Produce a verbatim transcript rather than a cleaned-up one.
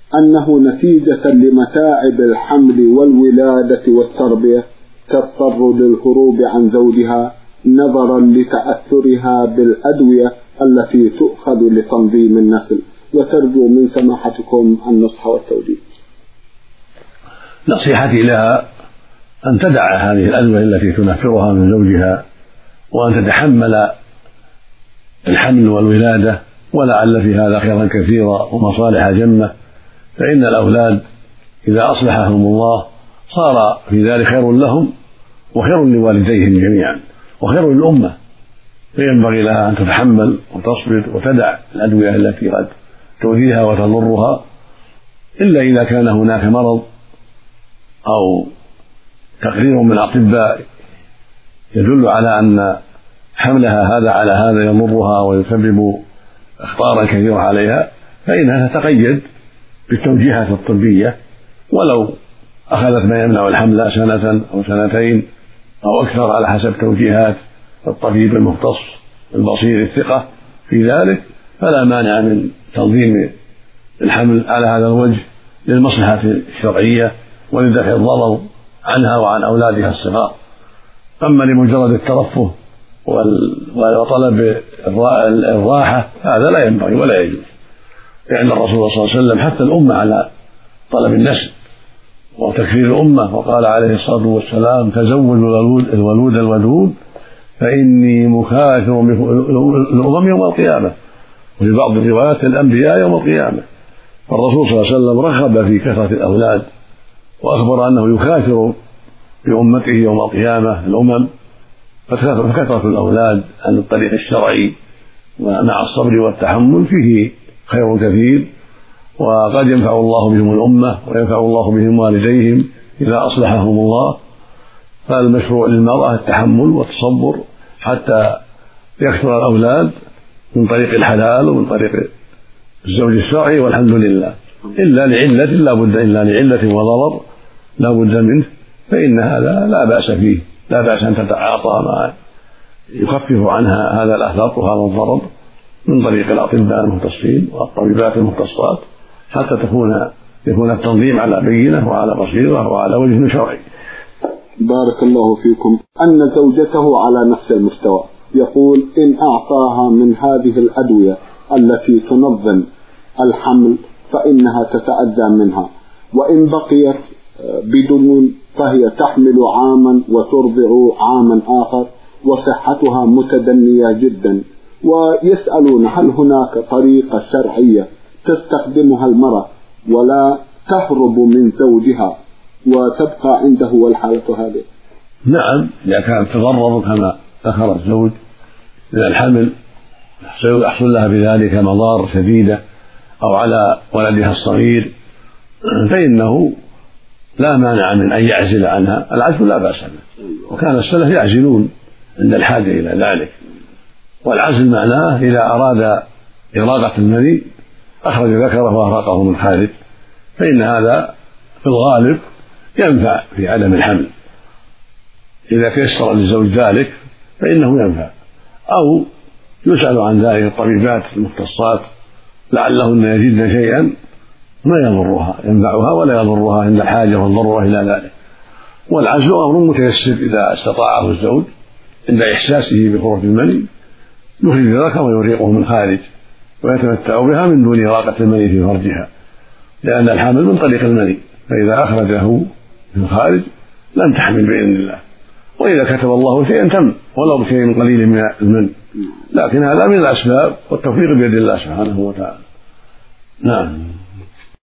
أنه نتيجة لمتاعب الحمل والولادة والتربية تضطر للهروب عن زوجها نظرا لتأثرها بالأدوية التي تؤخذ لتنظيم النسل، وترجو من سماحتكم النصح والتوجيه. نصيحتي لها أن تدع هذه الأدوية التي تنفرها من زوجها، وأن تتحمل الحمل والولادة، ولعل في هذا خيرا كثيرا ومصالح جمة، فإن الأولاد إذا أصلحهم الله صار في ذلك خير لهم وخير لوالديهم جميعا وخير للأمة، فينبغي لها أن تتحمل وتصبر وتدع الأدوية التي قد تؤذيها وتضرها، إلا إذا كان هناك مرض أو تقرير من الأطباء يدل على أن حملها هذا على هذا يضرها ويسبب أخطارا كثيرة عليها، فإنها تتقيد بالتوجيهات الطبية، ولو أخذت ما يمنع الحمل سنة أو سنتين أو أكثر على حسب توجيهات الطبيب المختص البصير الثقة في ذلك، فلا مانع من تنظيم الحمل على هذا الوجه للمصلحة الشرعية ولدفع الضرر عنها وعن أولادها الصغار. أما لمجرد الترفه وطلب الراحة هذا لا ينبغي ولا يجوز، لأن الرسول صلى الله عليه وسلم حتى الأمة على طلب النسل وتكثير الأمة، وقال عليه الصلاة والسلام: تزوجوا الولود الودود فإني مكاثر الأمم يوم القيامة، وفي بعض الروايات الأنبياء يوم القيامة. فالرسول صلى الله عليه وسلم رغب في كثرة الأولاد وأخبر أنه يكاثر بأمته يوم القيامة الأمم، فكثرة الأولاد عن الطريق الشرعي ومع الصبر والتحمل فيه خير كثير، وقد ينفع الله بهم الأمة وينفع الله بهم والديهم إذا أصلحهم الله. فالمشروع للمرأة التحمل والتصبر حتى يكثر الأولاد من طريق الحلال ومن طريق الزوج الشرعي، والحمد لله، إلا لعلة لا بد إلا لعلة وضرر لا بد منه، فإن هذا لا بأس فيه، لا بأس أن تتعاطى ما يخفف عنها هذا الأثر وهذا الضرر من طريق الأطباء المختصين والطبيبات المختصات، حتى تكون يكون التنظيم على بينة وعلى بصيرة وعلى وجه شرعي. بارك الله فيكم. أن زوجته على نفس المستوى، يقول: إن أعطاها من هذه الأدوية التي تنظم الحمل فإنها تتأذى منها، وإن بقيت بدون فهي تحمل عاما وترضع عاما آخر وصحتها متدنية جدا، ويسألون هل هناك طريقة شرعية تستخدمها المرأة ولا تهرب من زوجها وتبقى عنده والحالة هذه؟ نعم، إذا كانت تضرر كما ذكر الزوج من الحمل يحصل لها بذلك مضار شديدة أو على ولدها الصغير، فإنه لا مانع من أن يعزل عنها. العزل لا بأس به، وكان السلف يعزلون عند الحاجة إلى ذلك. والعزل معناه إذا أراد إراقة المني أخرج ذكره وأهرقه من خارج، فإن هذا في الغالب ينفع في عدم الحمل. إذا تيسر للزوج ذلك فإنه ينفع، أو يسأل عن ذلك الطبيبات المختصات لعلهن يجدن شيئا ما يضرها ينفعها ولا يضرها عند الحاجة والضرورة إلى ذلك. والعزل أمر متيسر إذا استطاعه الزوج عند إحساسه بخروج المني يخرج ذكره ويريقه من خارج ويتمتع بها من دون إراقة المني في فرجها، لأن الحامل من طريق المني، فإذا أخرجه من الخارج لن تحمل بإذن الله، وإذا كتب الله شيئا تم ولو بشيء قليل من المن، لكن هذا من الأسباب والتوفيق بيد الله سبحانه وتعالى. نعم.